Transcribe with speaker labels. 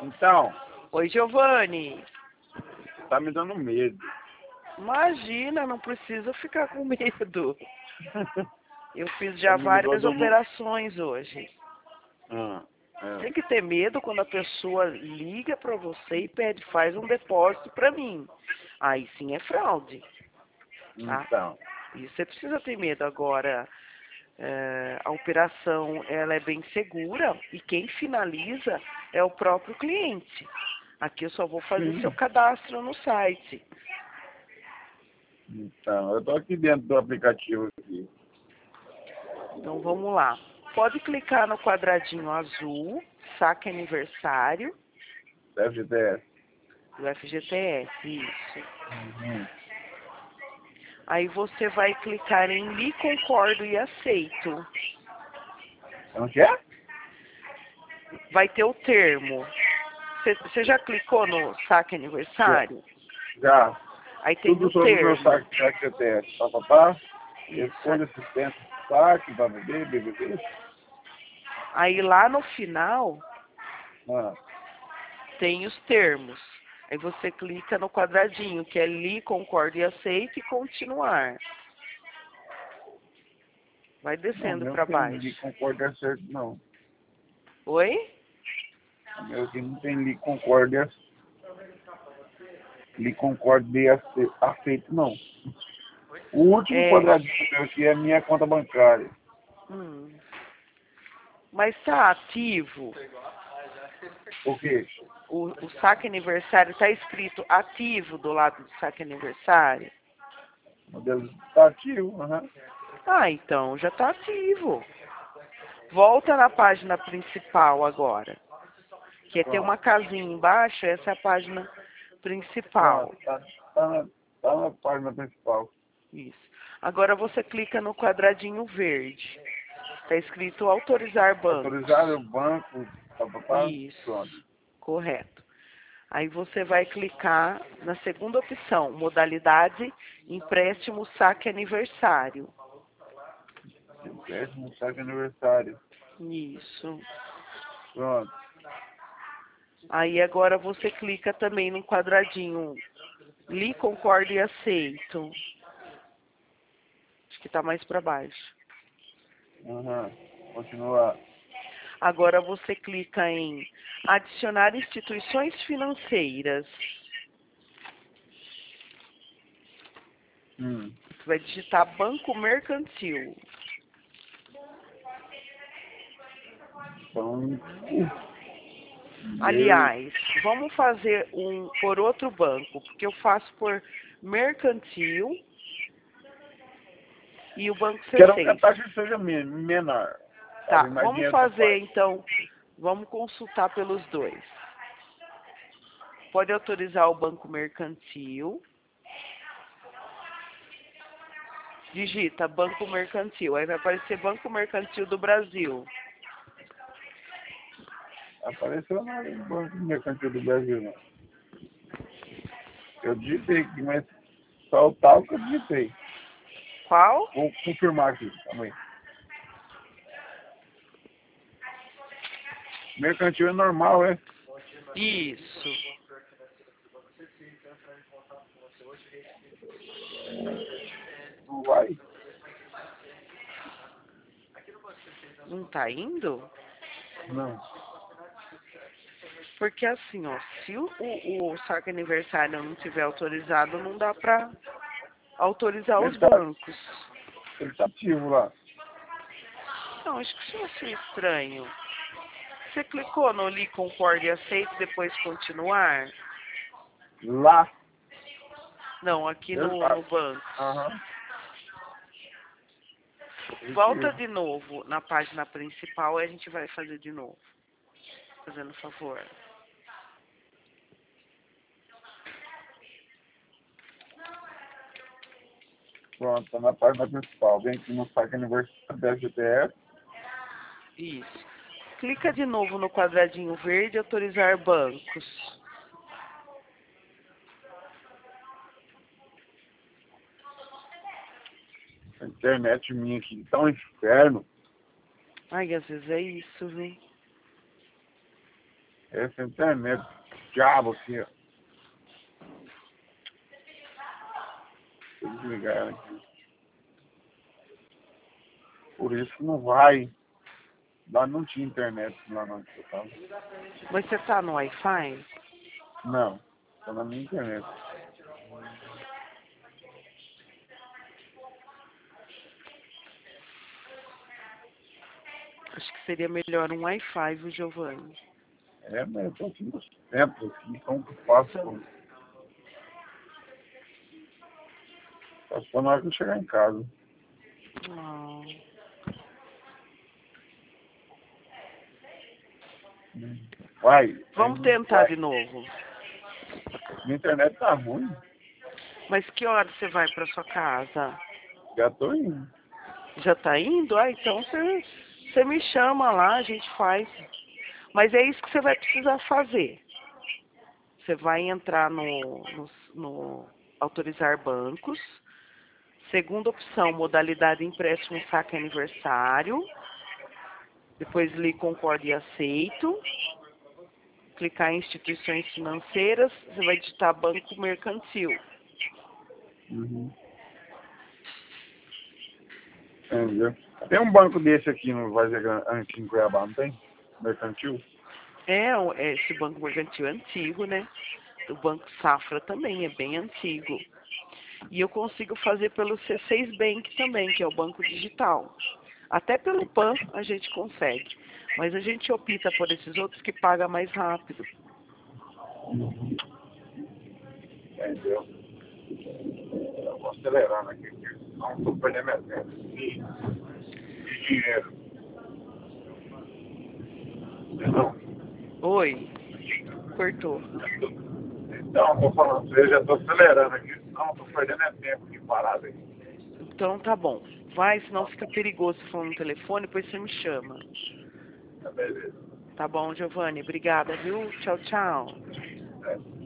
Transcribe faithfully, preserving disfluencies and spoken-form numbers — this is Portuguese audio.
Speaker 1: Então,
Speaker 2: Oi, Giovanni.
Speaker 1: tá me dando medo.
Speaker 2: Imagina, não precisa ficar com medo. Eu fiz já
Speaker 1: Tá me ligou
Speaker 2: várias
Speaker 1: do nu-
Speaker 2: operações hoje.
Speaker 1: Ah, é.
Speaker 2: Tem que ter medo quando a pessoa liga pra você e pede, faz um depósito pra mim. Aí sim é fraude, tá?
Speaker 1: Então,
Speaker 2: E você precisa ter medo. Agora, é, a operação ela é bem segura e quem finaliza é o próprio cliente. Aqui eu só vou fazer
Speaker 1: sim.
Speaker 2: seu cadastro no site.
Speaker 1: Então, eu tô aqui dentro do aplicativo aqui.
Speaker 2: Então vamos lá. Pode clicar no quadradinho azul, saque aniversário
Speaker 1: F G T S.
Speaker 2: do F G T S, isso.
Speaker 1: Uhum.
Speaker 2: Aí você vai clicar em li, concordo e aceito.
Speaker 1: Não quer?
Speaker 2: Vai ter o termo. Você- Você já clicou no saque aniversário?
Speaker 1: Já.
Speaker 2: Aí tem
Speaker 1: Tudo
Speaker 2: o
Speaker 1: sobre o meu
Speaker 2: termo.
Speaker 1: saque de F G T S. Tá, tá, tá.
Speaker 2: Isso.
Speaker 1: Escolha assistente de saque, para beber, beber.
Speaker 2: Aí lá no final
Speaker 1: Ah,
Speaker 2: tem os termos. Aí você clica no quadradinho, que é li, concordo e aceito e continuar. Vai
Speaker 1: não,
Speaker 2: descendo
Speaker 1: meu
Speaker 2: para
Speaker 1: tem li
Speaker 2: baixo.
Speaker 1: concórdia certo, não.
Speaker 2: Oi?
Speaker 1: O meu aqui não tem li concórdia. Li concórdia ace- aceito, não. O último
Speaker 2: É.
Speaker 1: quadradinho meu aqui é a minha conta bancária.
Speaker 2: Hum. Mas está ativo.
Speaker 1: O quê?
Speaker 2: O, o saque aniversário está escrito ativo do lado do saque aniversário.
Speaker 1: O modelo está ativo, aham.
Speaker 2: Ah, então já está ativo. Volta na página principal agora. Que é ter uma casinha embaixo, essa é a página principal.
Speaker 1: Pronto, tá, tá, na, tá na página principal.
Speaker 2: Isso. Agora você clica no quadradinho verde. Está escrito autorizar bancos.
Speaker 1: Autorizar o banco, tá, tá, tá, pronto.
Speaker 2: Isso. Correto. Aí você vai clicar na segunda opção, modalidade empréstimo saque aniversário.
Speaker 1: Décimo saque aniversário.
Speaker 2: Isso.
Speaker 1: Pronto.
Speaker 2: Aí agora você clica também no quadradinho li, concordo e aceito. Acho que está mais para baixo.
Speaker 1: Aham. Continuar.
Speaker 2: Agora você clica em adicionar instituições financeiras.
Speaker 1: Hum.
Speaker 2: Você vai digitar banco mercantil.
Speaker 1: Então.
Speaker 2: Aliás, vamos fazer um por outro banco, porque eu faço por mercantil e o banco C
Speaker 1: Quero que a
Speaker 2: seis.
Speaker 1: taxa seja men- menor. Pra
Speaker 2: Tá,
Speaker 1: vir mais
Speaker 2: vamos
Speaker 1: dinheiro pra
Speaker 2: fazer
Speaker 1: parte.
Speaker 2: então, vamos consultar pelos dois. Pode autorizar o banco mercantil. Digita banco mercantil, aí vai aparecer Banco Mercantil do Brasil.
Speaker 1: Apareceu no Banco Mercantil do Brasil, não. Eu digitei aqui, mas só o tal que eu digitei.
Speaker 2: Qual?
Speaker 1: Vou confirmar aqui também. Mercantil é normal, é?
Speaker 2: Isso.
Speaker 1: Não vai.
Speaker 2: Não tá indo?
Speaker 1: Não.
Speaker 2: Porque assim, ó, se o, o, o saque aniversário não tiver autorizado, não dá pra autorizar os
Speaker 1: Ele tá,
Speaker 2: bancos.
Speaker 1: ele tá ativo lá.
Speaker 2: Não, acho que isso eu achei estranho. Você clicou no li, concordo e aceito, depois continuar?
Speaker 1: Lá.
Speaker 2: Não, aqui
Speaker 1: Ele
Speaker 2: no,
Speaker 1: tá.
Speaker 2: no banco.
Speaker 1: Aham.
Speaker 2: Volta
Speaker 1: Positivo.
Speaker 2: de novo na página principal e a gente vai fazer de novo. Fazendo favor.
Speaker 1: Pronto, tá na página principal. Vem aqui no saque aniversário da G T S.
Speaker 2: Isso. Clica de novo no quadradinho verde, autorizar bancos.
Speaker 1: A internet minha aqui tá um inferno.
Speaker 2: Ai, às vezes é isso, viu?
Speaker 1: Essa internet, diabo aqui, ó. Deixa eu desligar ela aqui. Por isso que não vai. Lá não tinha internet lá onde eu tava.
Speaker 2: Mas você tá no Wi-Fi?
Speaker 1: Não, tô na minha internet.
Speaker 2: Acho que seria melhor um Wi-Fi, viu, Giovanni?
Speaker 1: É, mas eu tô aqui no centro, aqui, como que eu faço? Faço só na hora que eu chegar em casa.
Speaker 2: Ah.
Speaker 1: Vai.
Speaker 2: Vamos
Speaker 1: aí,
Speaker 2: tentar
Speaker 1: vai.
Speaker 2: de novo.
Speaker 1: Minha internet tá ruim.
Speaker 2: Mas que hora você vai pra sua casa?
Speaker 1: Já tô indo.
Speaker 2: Já tá indo? Ah, então você, você me chama lá, a gente faz. Mas é isso que você vai precisar fazer. Você vai entrar no, no, no autorizar bancos. Segunda opção, modalidade empréstimo saque aniversário. Depois li concordo e aceito. Clicar em instituições financeiras. Você vai digitar banco mercantil.
Speaker 1: Uhum. Entendeu? Tem um banco desse aqui no Vazegan, aqui em Cuiabá, não tem? Mercantil?
Speaker 2: É, o- é, esse banco mercantil é antigo, né? O Banco Safra também é bem antigo. E eu consigo fazer pelo C seis Bank também, que é o banco digital. Até pelo P A N a gente consegue. Mas a gente opta por esses outros que paga mais rápido.
Speaker 1: Entendeu? Eu vou acelerando aqui, porque não estou perdendo meu tempo. E, e dinheiro. Não.
Speaker 2: Oi, cortou.
Speaker 1: Então, estou falando, eu já estou acelerando aqui, não estou perdendo é tempo aqui parado aí.
Speaker 2: Então tá bom. Vai, senão fica perigoso se for no telefone, depois você me chama.
Speaker 1: Tá beleza.
Speaker 2: Tá bom, Giovanni? Obrigada, viu? Tchau, tchau.
Speaker 1: É.